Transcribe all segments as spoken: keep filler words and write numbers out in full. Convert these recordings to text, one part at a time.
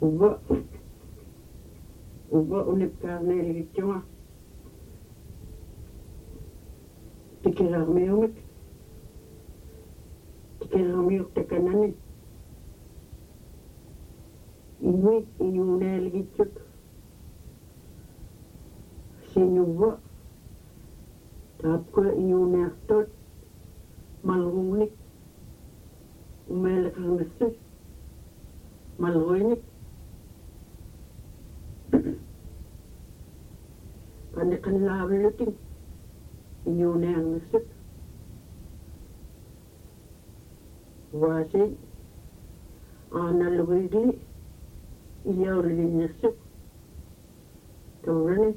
uba uba unip kaarneeligitsuga tikirarmiumik tikirarmiuk takanani inuit inuuneeligitsuk sinuva taapkua inuuneartuut malruunik umeeleqarnassut malruinik paniqallaavilutin inuunearnassut waasi aanallugiigli iyaullinnassut taurani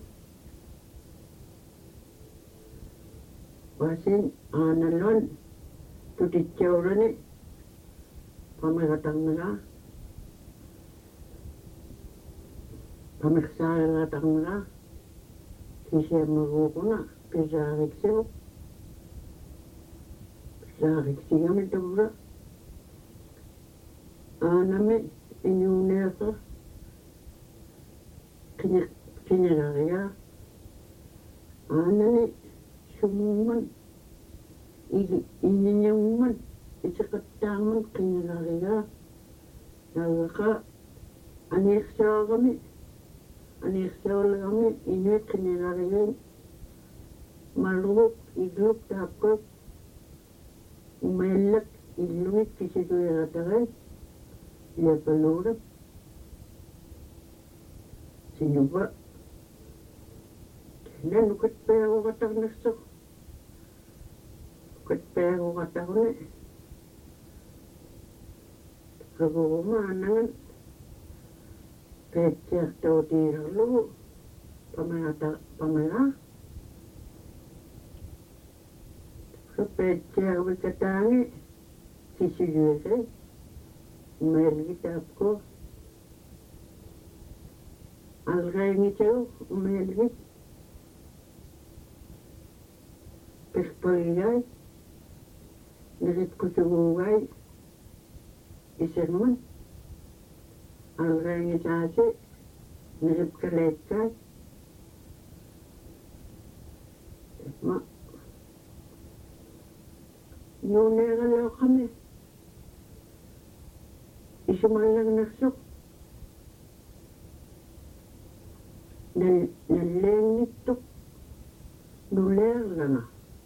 waasin aanalluan tutitsaurani pamiqatarnaga pamiqsaariqatarnaga kisiammaguuquna pisaariksigu pisaariksigami taura aanami inuuneeqa kiña kiñalariga aanani sumuungan igi iñiñangan isiqattaangan kiñalariga nagaqa aniiqsaagami aniiqsaulagami inuit kiñalarigain malruuk igluk taapkuk umeellak illugit kisituiratagain iapaluurak sinuva nanukat peaguqatarnassuq kat peaguqatarni kaguuma anangan peetsiartuutiirerlugu pamagata pamaga peetsiarvikataangi kisuyuusai umeelgitaapku algaingitsagu umeelgit perpagigai niripkusuguugai iserman algaingitaasi niripkaleetkai ma nuuneegalooqami isumallarnersuq nal nalleengittuq nuleerlana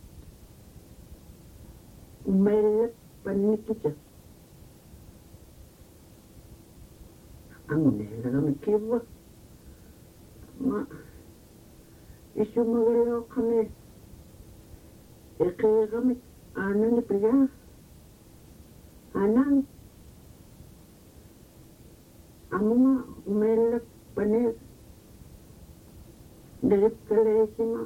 umeellak pannikkisa anguneelagami kiuva ma isumagalooqami eqeeqamik aanani pigaa anang amunga umeellak paneer niripkaleesima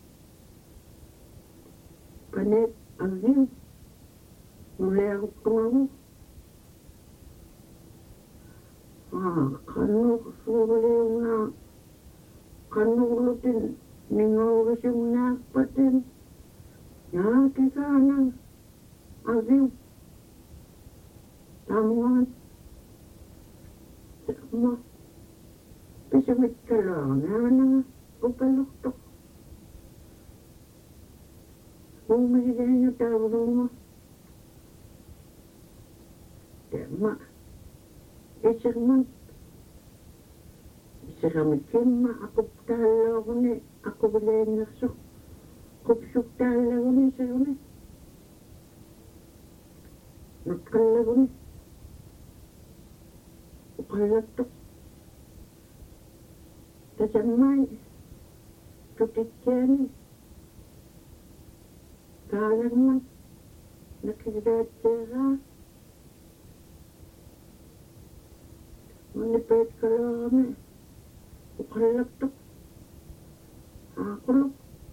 paneer agiu nulearukkungagu aa qannuq suuliunga qannuqlutin ninguurisumnaaqpatin yaakikaanang agiu tamungan ma pisamitkalaaŋaanaŋa upalluqtuq uumisigañu taavuruuma temma isirman isiramitsimma aquptaallaaġuni aquvileannersuq qupsuktaallaguni isiruni nutqallaguni uqallattuq tasammai tutitsaani kaalarman nakirdaatseeraa manipeetkalaagami uqallattuq aaquluq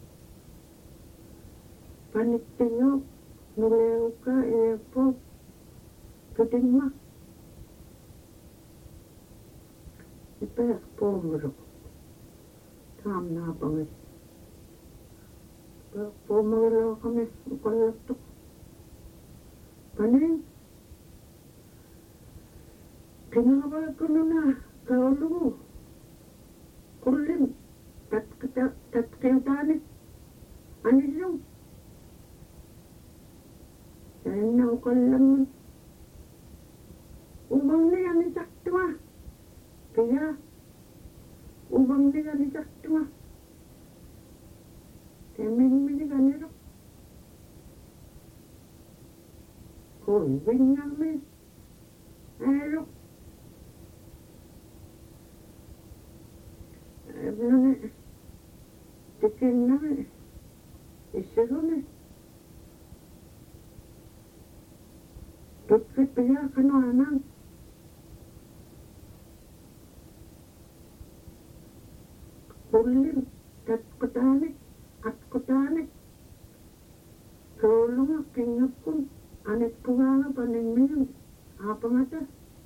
paniktigiuq nuleeruka ileerpuuq tutingma ipeerpuumuruq taamnaapangit peerpuumagilooqami uqallattuq paning kingaravaakununa kaulu kullim tat kita tat kiutani anilu sana ukallam ubang ni ani saktua kaya ubang ni ani saktua temin mi ganero kung bingang mi alo Ebene tikinne isirune tukki piya kano anan kullim tatkutani atkutani kolunga kingapun anit kuwanga paningmiyun apangata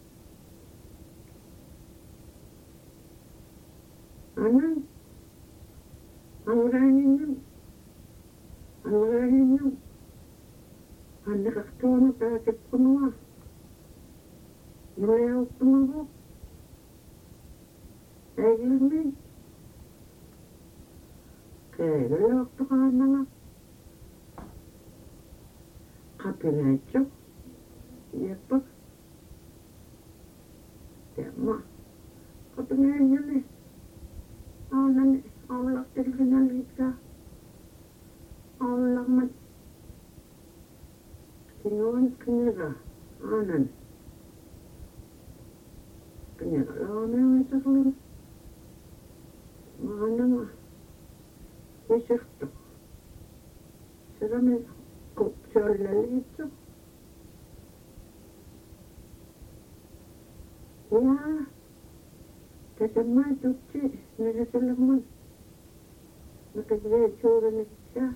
anan angganingan angganingan anakaktuano takit kunwa nulew tumago ayilmi kaya waktu kananga kapinacho yepak tema kapinacho ni Anan Allah terkenal kita Allah mat kinuan kenira anan kenira lawan yang itu kan mana mah besok tu seramai kop jalan itu ya Kesemai tuci nila salaman nakagaya tsura na siya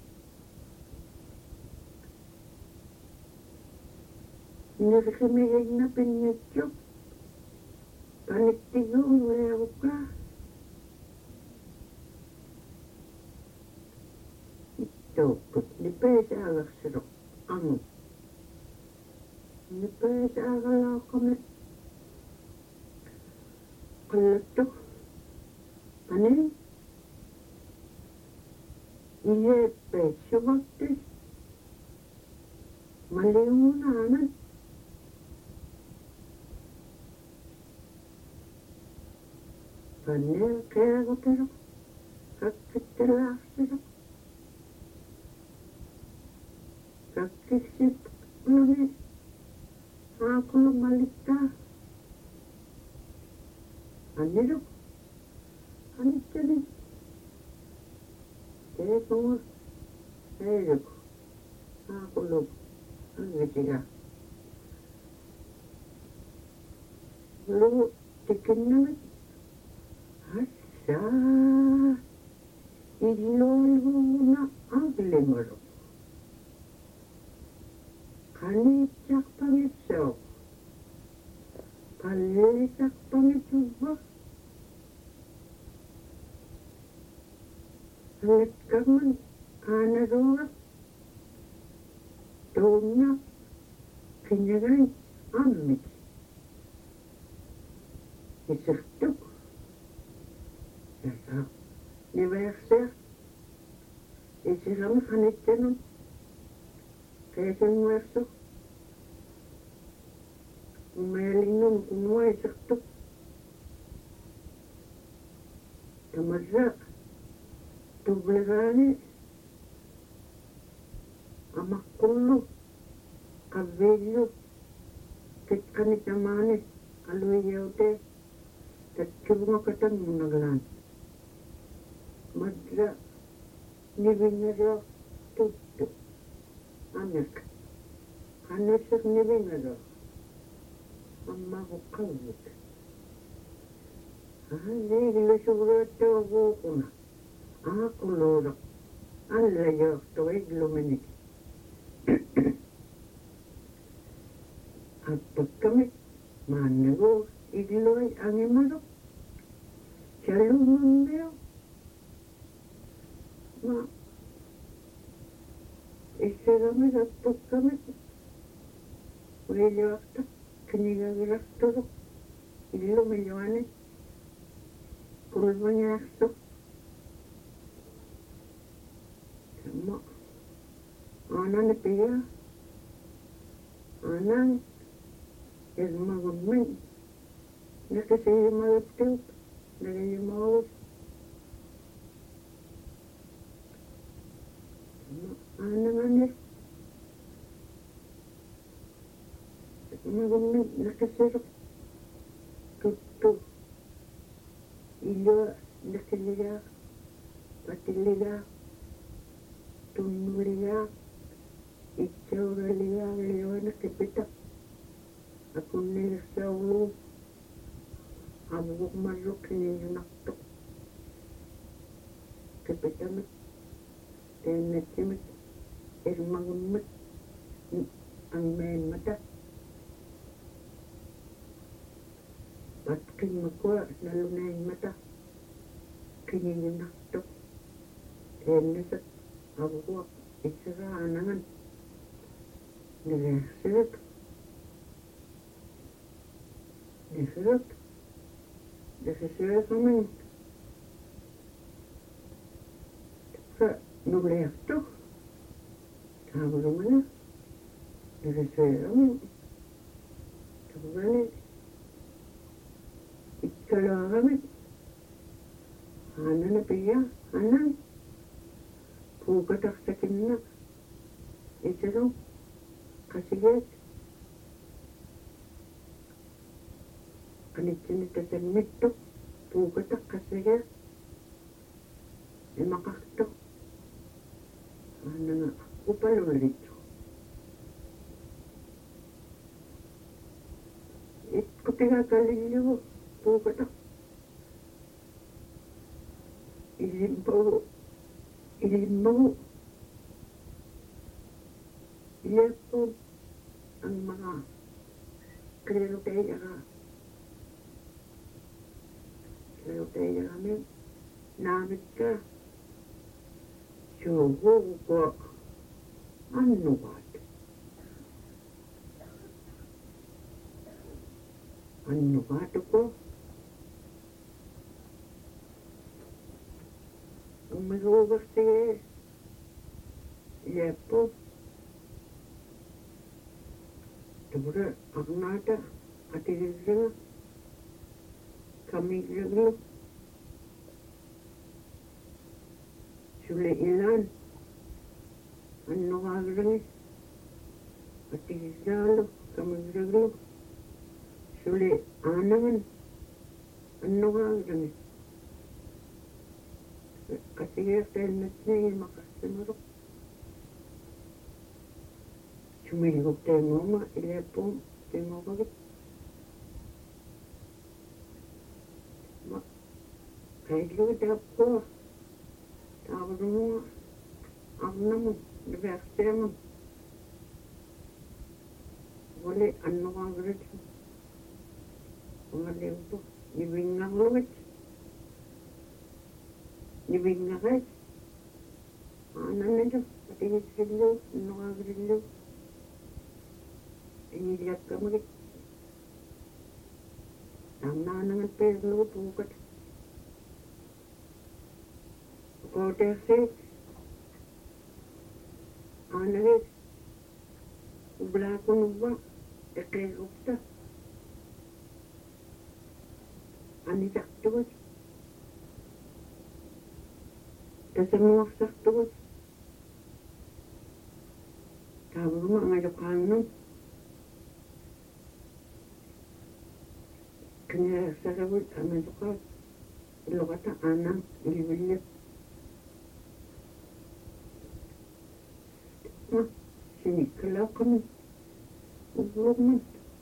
nakakamigay na pinyatsyo paniktigo wala ka ito kut nipay sa agak sarok ang nipay sa agak kami Kalatok, panin, iye pecho bakti, maliunanan, panin kaya ko pero, kakitila sila, kakisip nuni, ako lumalita, Anilo, anito ni, kaya ko nga, ayun ko, ako log, ang gasiga. Lo, tikin naman, asa, ilolo na ang limaro. Kanitsak pangitsaw, Kalisak pangituba. Hangat kaman, anarorat. Tawna, kinyagan, amit. Isaktok. Sasa, nibayaksa. Isiram kanit yanong. Kaya sinwerso. Umayaling nun, kumuha isaktok. Tamadra. Tublegani. Amakullo. Kabelyo. Kitkanit amani. Aluyaw-te. Tatkibunga katang munaglan. Madra. Nibinaro. Tutto. Anak. Anasak nibinaro. Amma ko kawit. Hindi, ilusurat ako ko na. Ako lorak. Ang layak to ay luminik. At pagkamit, manago, igloy ang imarok. Siya lumambayo. Ma, isa kami at pagkamit. Wala ka. Kanigagirak turok, illumilluani kulvangiarsu sama aanan pia aanan irmagunmin nakasiyimalaptiut nagayimawus aananganir irmagunmin nakasiruk tuttu ilua nakiliga patiliga tunnuliga itchauraliga liwana kipita akunnilissaulu abuk maruk kiniyunakto kipitamit tennetimit irmagunmit ang mata at kimakwa nalunayin mata kiniyunakto tennesat abuk itsara anangan nagasirit nagasirit nagasirit kami sa nuliyakto tawag naman na nagasirit kami tawag itkala kami anan na piya anan pukatak sa kinak itsaro kasigat kanitsinita sa mitto pukatak kasigat imakakto ano nga upalulit it kutiga kalilyo pukatak ilimpaw ilimpaw ilimpaw ang mga klero-teya ka klero-teya kami namit ka sugo ko ano ba ano ba ito ko ang mag-uubas siya ilimpaw Tabura agnata atirira kami laglo sule ilan ano kagrani atiralo kami laglo sule anangan ano kagrani kasiya tennet niya makasimurok Sumilgog tayo mama, ilepong tayo mo bagit. Ma, kahit luwit ako, tawag mo, ako na mo, nabiyakte mo. Wala, ano ka agad? Mga limpo, nibing nga luwit. Nibing nga kahit. Ano na dyan, patingit sila, ano ka agad sila. Inilat ka mo rin. Ang nanangan pero pukat. Koterse. Ano rin. Ubla ko nubang. Tekrekupta. Anisak tuwas. Kasamuak sak tuwas. Tawag mo ang alokang nun. Kanya sarawit kami suka ilokata anang iliwilit ma sinikalaw kami uglog man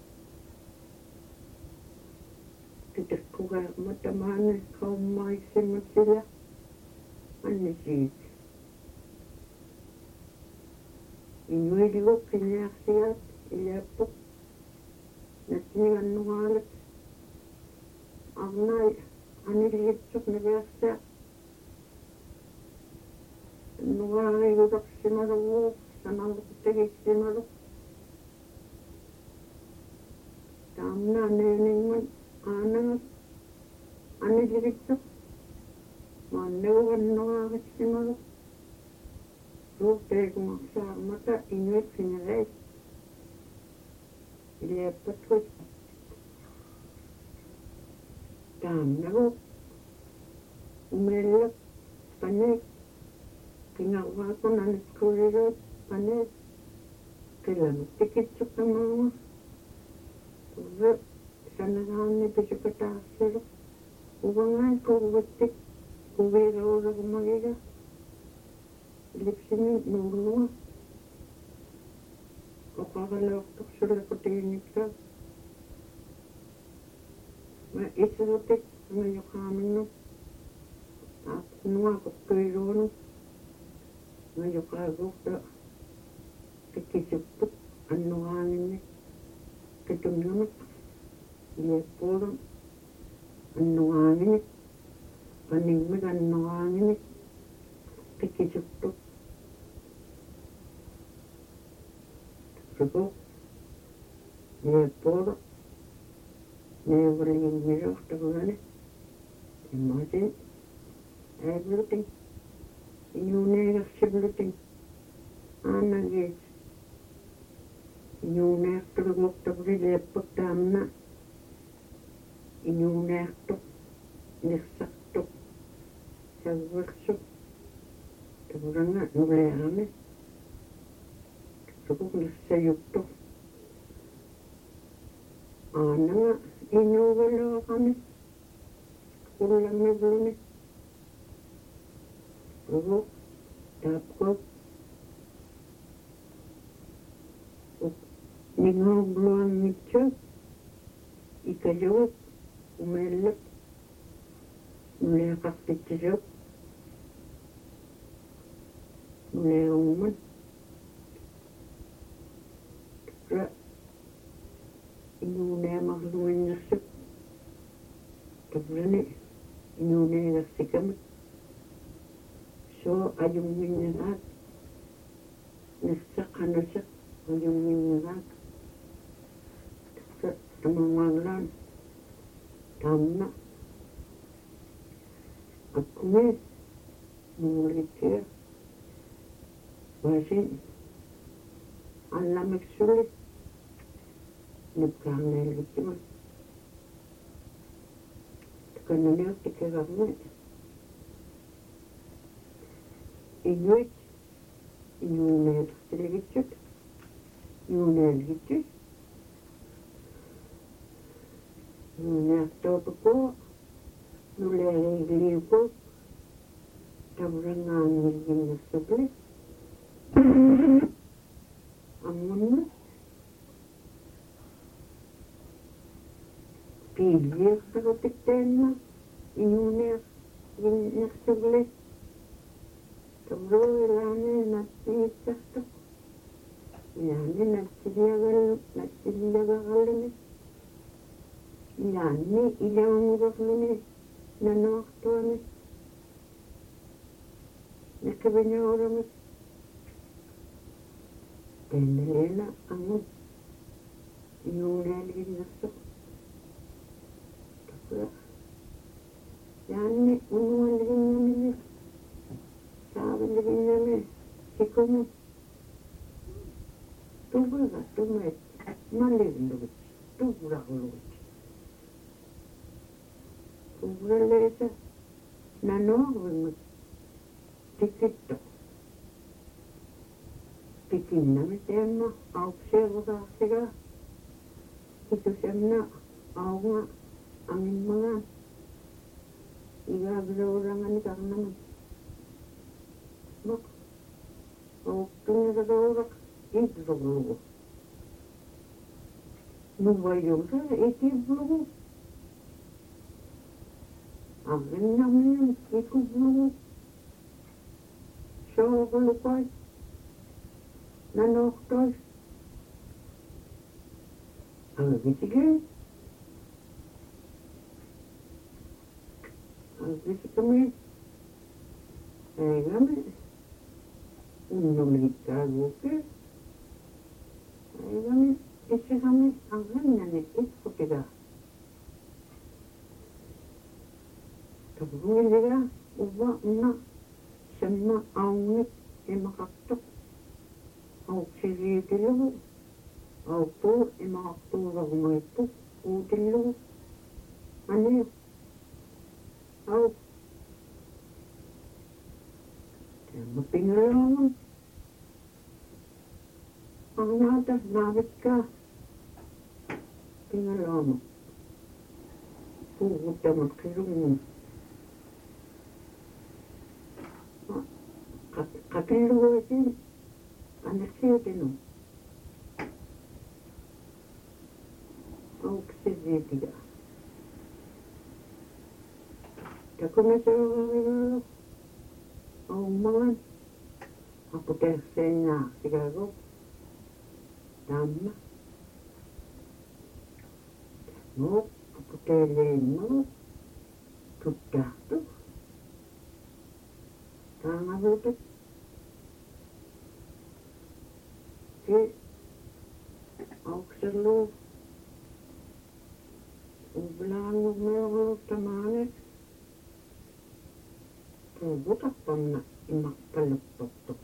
titik ko kaya matamaan kau may simat sila anisik inuiliwag kanya siyat ilapok nasiningan nungalat Anay, anilitsok na biyasa. Nungay udak simaruk, sanang tigit simaruk. Tamna, nining man, aanangat aniliritsaq maannagurannoraaritsimalu ruuteegumarsaarmata inuit fingerais iliappatkut taannagu umeellak paneek kingarvaakun anitkuliruut paneek kilanut tikitsuqamaanga urre sanagaanni pisukataassiru uvangai kurvattik kuviiruuragumagiga lipsimi nuulluga oqaraleortorsulakutiginikka ma isurutik ngayoqaaminnu aapnua qoqqiiluunu ngayoqaaguurta tikkisuptuk annugaanginni kitunnamak iappuulun annugaanginik panimmik annugaanginik tikkisuptuk suku iappuulu neevaligimmisuortagulani immasin aivlutin inuuneegarsivlutin aannagiit inuuneertuluguortaguli liappak taamna inuuneertuq nirsartuq savversuq tagulanga nulearami suku nirsayuttuq aananga inuugaluaqami kullamivluni ugu taapkuup ningaubluangitsu ikajuup umeellak nuleaqartitsisuup nuleungman ra inuuneamarluinnersuk tavrani inuuneegarsikamik soo ajunginneraat nirsaqanusaq ajunginneraat tamangaanlaan taamna akkumi nuulitia vasin allamiksulit nipkaangeelgittiman takananiortikegarni inuit inuuneertiligitsut iuneelgittus nuuneartuutukuu nuleerigliukuut tavrangaangilginnersupli ammunna piilliertarutikteemma inuuneerginnersupli tavruilaani natsiitsartuq ilaani natsiliagal natsiliagaralluni ilaanni ilaunguverluni nanuartuami nakkaviñuuramik tennaleena angu inuunealginnersuq takula yaanni unualginnamini saavalliginnami sikumu tuviga tumet malivlugit tuvraqlugit tuvraleesa nanuarvimik tikittoq tikinnami teemma auqsiagusaarsiga kitusamna aunga angimmagaan igaaviluurangani karnaman mak auqtunnigaluuraq iivluguugu nuvayuusa ikivlugu agginnamiin ikuvlugu sooguluqai nanuortois aggisigin aggisikami aigami unnuliittaaguuki aigami issakami agginnani ikkutiga Tavungiliga uwa una semma aunit imakaktok auksiriitilugu auktuu imakaktuuragumaippu uutillugu aniu au temma pingalaamun angaata naavikkaa pingalaamun puuguttamat qirungun qapilluguitin aneqsiutinu auksiriitiga takumasoogarigalu aummagan aquterseennaarsigagu taamma tamuuq aquteeliinmagu tuttaartu taangavuutat ki aukserlu ublaangumeeruuttamaanet puuvutappamna imaqqalupportuq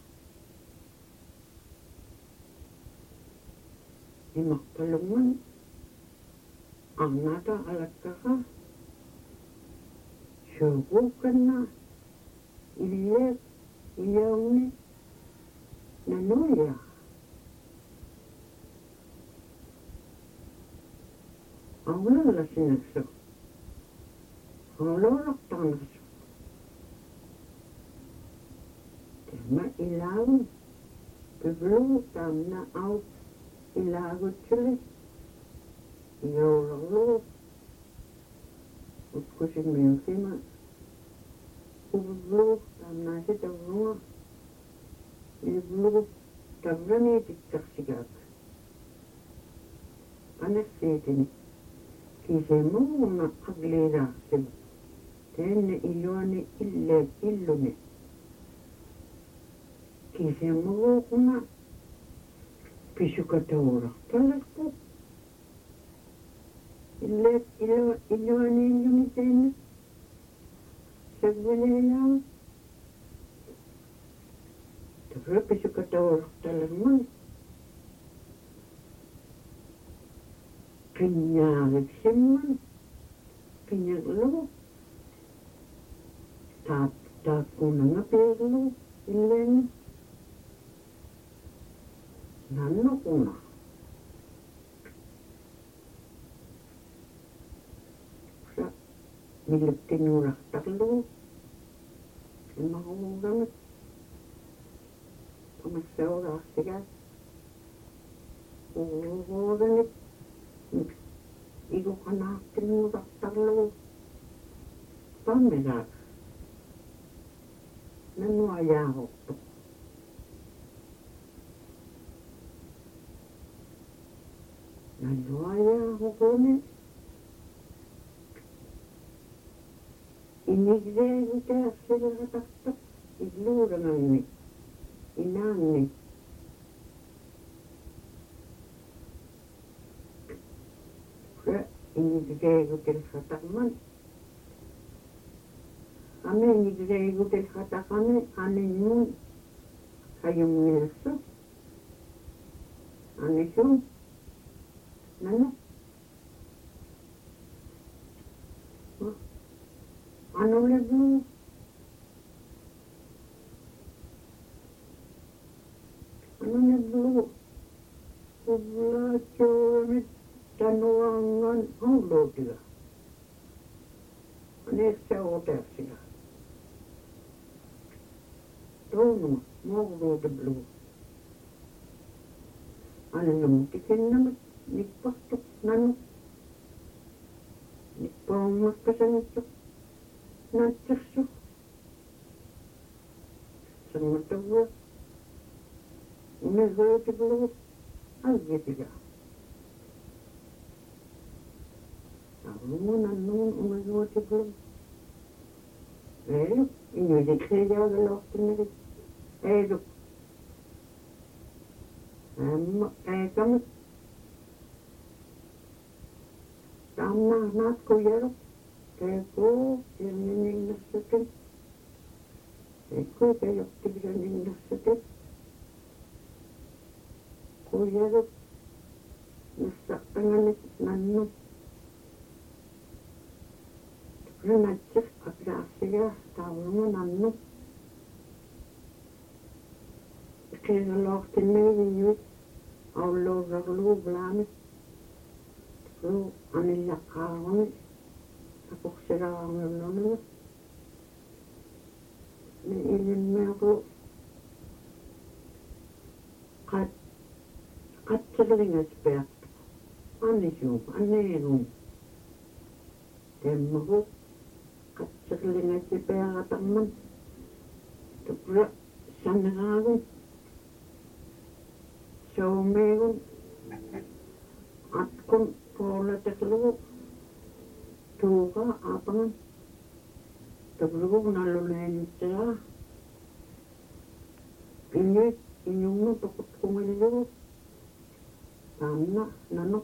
imaqqalungan arnaata alakkaqa suuquukkanna illeep iyauni nanuya aulalla sinaksu auloraqtarnaqsu temma ilaagun piblugu taamna au ilaagutsuli iyaulorlugu utkusimiusima ublugu taamnaasi tavrunga iblugu tavraniitikkaqsigaak aneqsiitini kiiseemuuna qagliiraaqsilu teenne iluani illeep illuni kiiseemuguuquna pisukatauraqtalarpu illeep iluani illuni teenne sagvaleeyaa tavra pisukatauraqtalarman qinñaagiksimman qinñaqlugu taap taapkunanga piirlugu illeeni nannukuna sa miliptinuuraqtarlugu imaguugamit pamassauraaqsigaat uuguuganit igu qanaaqtinuuraqtarlugu pammigaak nanuajaaruqtuq nanuajaaruquni inigreeguteersilgataqtuq illuuranganni inaanni inigreegutilqataqman ame inigreegutilqataqami aninmun hayumnilsu anisum nanu anuleblu anuleblu ublachoramit tanuangan aulootiga aneeksauuteersiga toonuma moogluuteblu ananamutikinnamit nikpaqtuq nanu nikpaummakkasanittuq naatsersuq sanmatavua uneguutiblu algitiga aulungu nannuun uneguutiblu eelu inuitikriijaagaloortinnerit eelu amma eekamit taamna naatkuyaruq Keko, Yamining Nasakin, Eko, Kayaktiganing Nasakin, Koyaruk, Nasakanganik Nanu, Renachik, Agrasia, Tawama Nanu, Kaya locht in me, you, our Lord of Lublan, Lu, Anilla Kawan. Ako sila ang nanon. May ilin mo ako. Kat, kat sila nga spert. Ano yun? Ano yun? Dem mo. Kat sila nga spert ang man. Tapos, sana nga ako. So, mayroon. At kung pola taklo. Tuga, apangan. Tablugo nalunayin siya. Inyo, inyong mo, takot kumaliyo. Tama, nanok.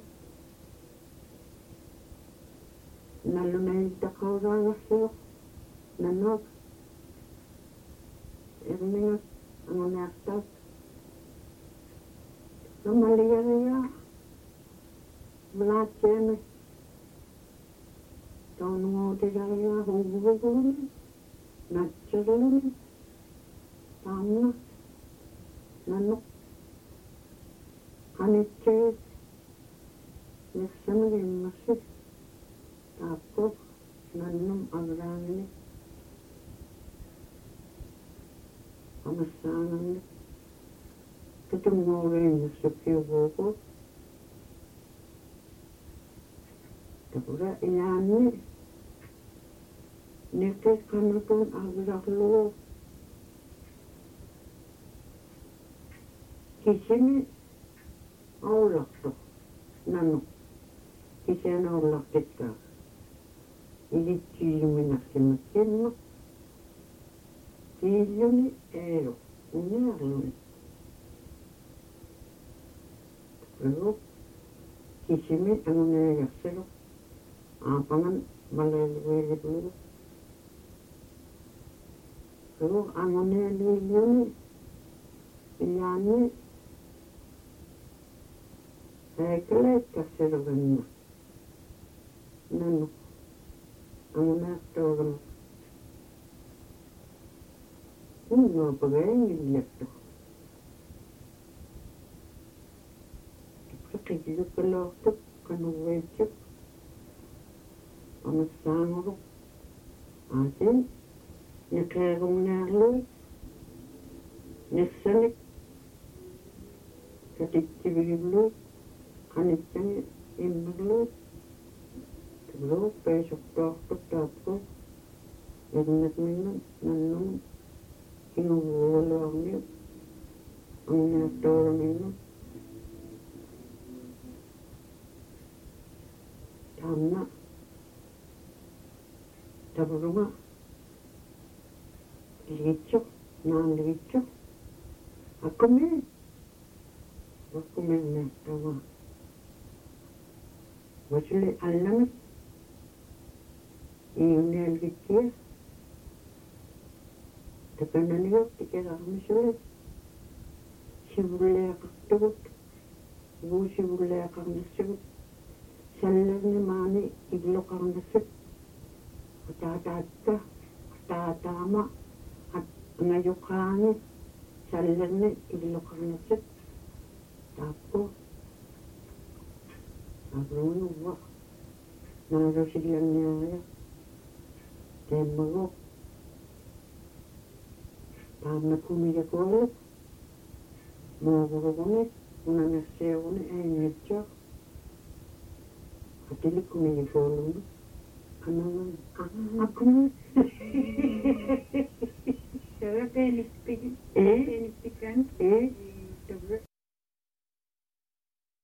Nalunayin ta kauraya siya. Nanok. Eringa, ang unaktas. Namaliya-liya. Blatya Don't want to get a hole, naturally. Tamna, Nano, Honeycake, Nixon in Massi, Tapo, Nanum Agrani, Amasan, Putting more in the secure vocal. Tapos iyan Nekes kanutun agraklo. Kisimi aulakto. Nano. Kisen aulaktitka. Ili tiilumi naksimakkinno. Tiilumi ero. Unerlumi. Tapos kisimi anguneyakselo. Apangan malaliwili dulu. Kalau angonnya liwili, iyani, saya kelihatan kasih dengan nano, angonnya orang, ini apa gaya lihat tu. Sekitar kalau tu kanu wajib. Ang sangro atin nakarong narlo nasanik katitibiglo kanitang imaglo tuglo pesok doktor tapos nagnak minum nanong kinuwalo ang niyo ang natoro minum tama Taburunga, licho, nan licho, ako me, ako me na tawa. Wasuli alam, iyon na lichiya. Takanan niyo, tikira kami sulit. Sibulaya kaktugot, bu sibulaya kang nasugot. Salar ni mani, iglo kang nasugot. Katatatka, katatama, at ngayukangit, salarni, ilokangnasit. Tapos, agrunuwa, naro silang niyaya. Temago, tama kumiya ko ulit. Mga kami, unang nasiyaw na ay ngaytsa. Katili kumiya ko ulit. Ano ako na? Saya penipik, Eh? penipikan, Eh? terus